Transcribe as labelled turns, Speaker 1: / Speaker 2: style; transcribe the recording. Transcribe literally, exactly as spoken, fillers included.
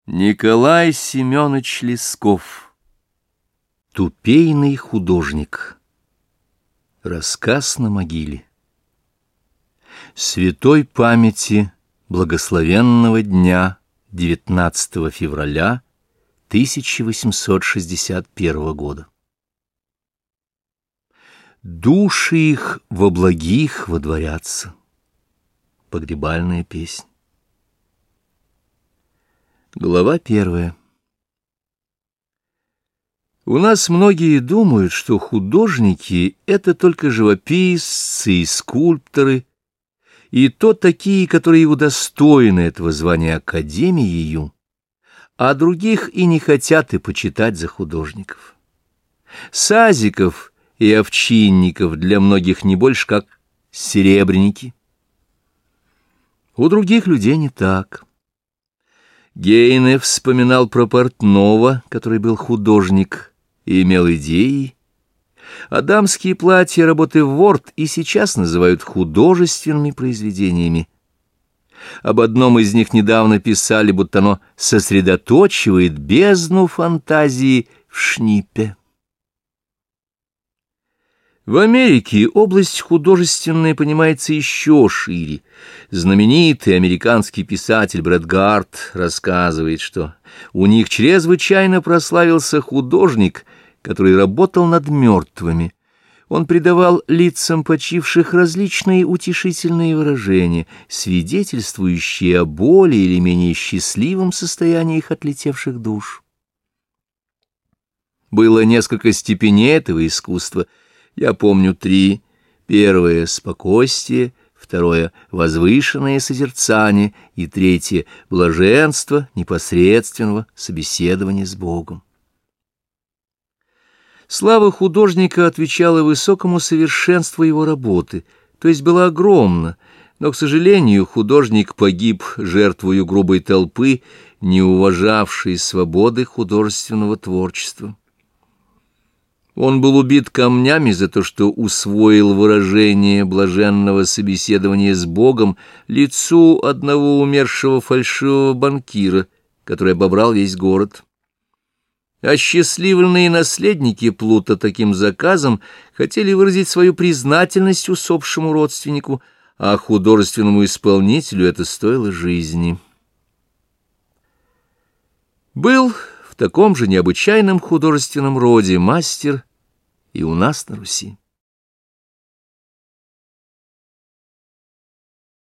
Speaker 1: Николай Семенович Лесков. Тупейный художник. Рассказ на могиле. Святой памяти благословенного дня девятнадцатого февраля тысяча восемьсот шестьдесят первого года. Души их во благих водворятся. Погребальная песня. Глава первая. У нас многие думают, что художники — это только живописцы и скульпторы, и то такие, которые удостоены этого звания академией, а других и не хотят и почитать за художников. Сазиков и овчинников для многих не больше как серебряники. У других людей не так. Гейне вспоминал про портного, который был художник и имел идеи, а дамские платья работы Ворд и сейчас называют художественными произведениями. Об одном из них недавно писали, будто оно сосредоточивает бездну фантазии в шнипе. В Америке область художественная понимается еще шире. Знаменитый американский писатель Брэд Гарт рассказывает, что у них чрезвычайно прославился художник, который работал над мертвыми. Он придавал лицам почивших различные утешительные выражения, свидетельствующие о более или менее счастливом состоянии их отлетевших душ. Было несколько степеней этого искусства. Я помню три. Первое — спокойствие, второе — возвышенное созерцание, и третье — блаженство непосредственного собеседования с Богом. Слава художника отвечала высокому совершенству его работы, то есть была огромна, но, к сожалению, художник погиб жертвою грубой толпы, не уважавшей свободы художественного творчества. Он был убит камнями за то, что усвоил выражение блаженного собеседования с Богом лицу одного умершего фальшивого банкира, который обобрал весь город. Осчастливленные наследники Плута таким заказом хотели выразить свою признательность усопшему родственнику, а художественному исполнителю это стоило жизни. Был в таком же необычайном художественном роде мастер и у нас на Руси.